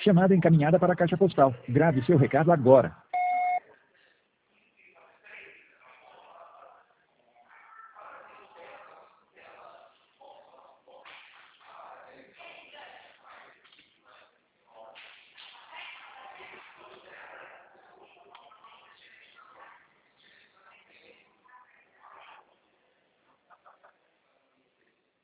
Chamada encaminhada para a caixa postal. Grave seu recado agora.